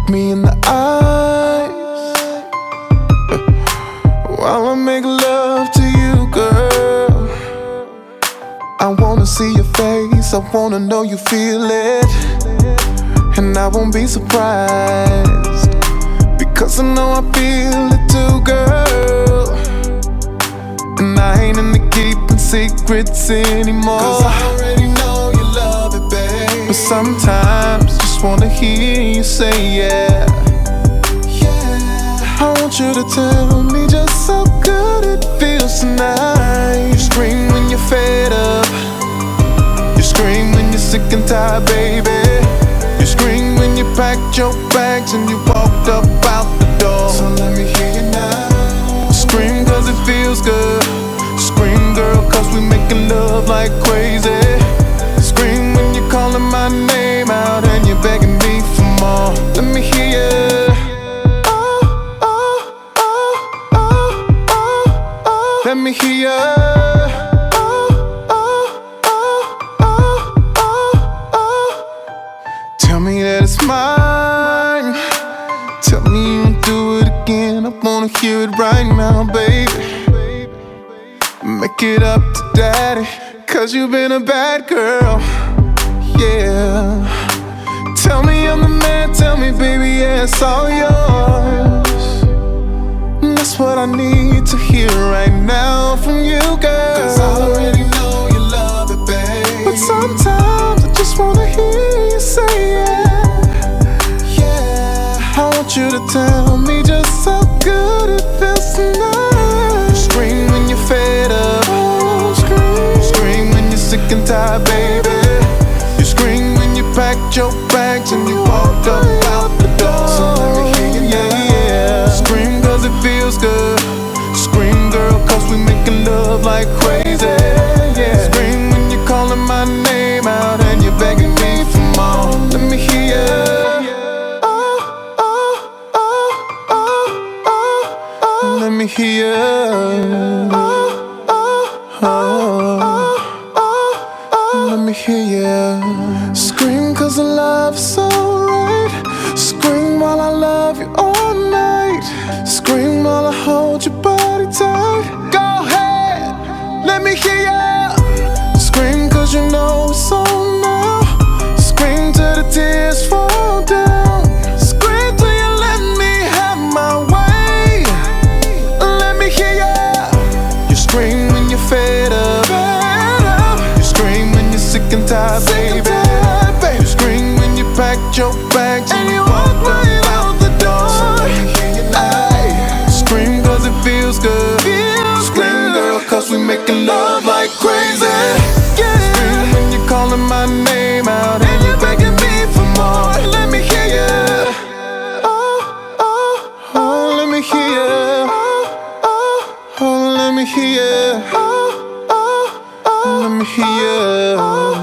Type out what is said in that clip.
Look me in the eyes while I make love to you, girl. I wanna see your face, I wanna know you feel it, and I won't be surprised, because I know I feel it too, girl. And I ain't into keeping secrets anymore, 'cause I already know you love it, babe. But sometimes just wanna hear you say yeah. I want you to tell me just how good it feels tonight. You scream when you're fed up, you scream when you're sick and tired, baby. You scream when you packed your bags and you walked up out the door. So let me hear you now. Scream 'cause it feels good. Scream, girl, 'cause we making love like crazy. Scream when you're calling my name out and you're begging me for more. Let me hear you. Let me hear you. Tell me that it's mine. Tell me you won't do it again. I wanna hear it right now, baby. Make it up to daddy, 'cause you've been a bad girl, yeah. Tell me I'm the man, tell me, baby, yeah, it's all yours. And that's what I need to hear right now from you, girl, 'cause I already know you love it, babe. But sometimes I just wanna hear you say yeah. Yeah, I want you to tell me just how good it feels tonight. Scream when you're fed up, scream when you're sick and tired, baby. You scream when you packed your bags and you walked up out the door. So let me hear you now. Yeah. Scream 'cause it feels good. Scream, girl, 'cause we making love like crazy. Yeah. Scream when you're calling my name out and you're begging me for more. Let me hear you. Let me hear you. Let me hear you. Scream 'cause the love's so right. Scream while I love you all night. Scream while I hold your body tight. Go ahead, let me hear you. Scream 'cause you know it's on now. Scream till the tears fall down. Scream till you let me have my way. Let me hear you. You scream when you're fed up, you scream when you're sick and tired, baby. You scream when you packed your bags and you walked right out the door. So let me hear you now. Scream 'cause it feels good. Scream, girl, 'cause we making love like crazy. Scream when you're calling my name out and you're begging me for more. Let me hear you. Let me hear you. Let me hear you. Let me hear you.